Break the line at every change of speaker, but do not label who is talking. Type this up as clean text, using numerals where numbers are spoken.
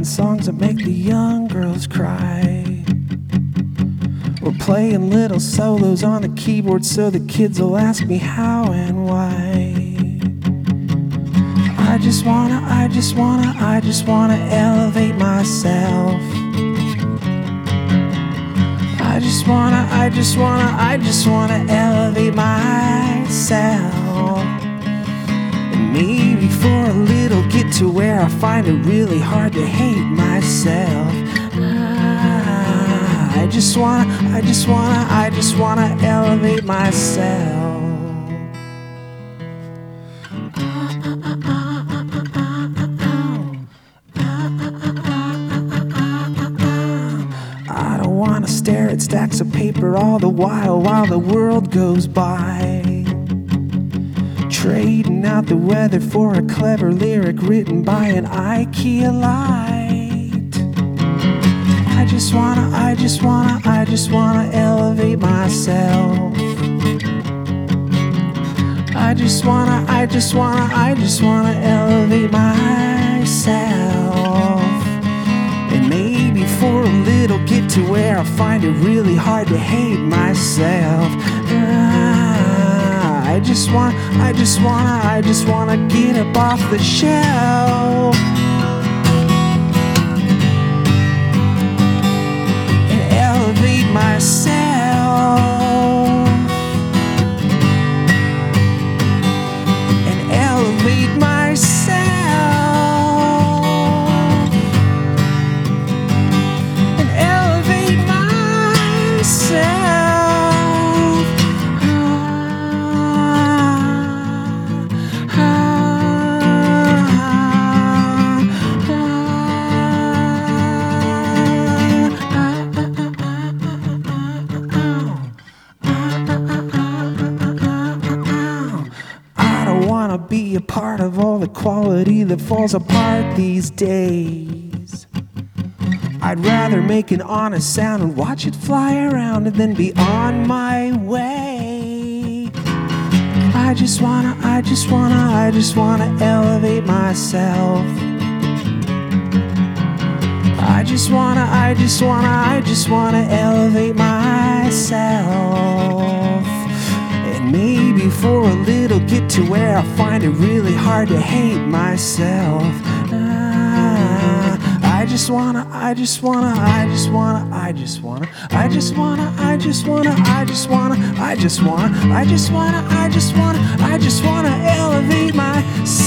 writing songs that make the young girls cry. We're playing little solos on the keyboard so the kids will ask me how and why. I just wanna elevate myself. I just wanna elevate myself. And maybe for a little get to where I find it really hard to hate myself. I just wanna elevate myself. I don't wanna stare at stacks of paper all the while the world goes by, trading out the weather for a clever lyric written by an IKEA light. I just wanna elevate myself. I just wanna elevate myself. And maybe for a little get to where I find it really hard to hate myself. I just wanna get up off the shelf and elevate myself, and elevate myself, and elevate myself. Be a part of all the quality that falls apart these days. I'd rather make an honest sound and watch it fly around and then be on my way. I just wanna elevate myself. I just wanna elevate myself. Maybe for a little get to where I find it really hard to hate myself. I just wanna elevate myself.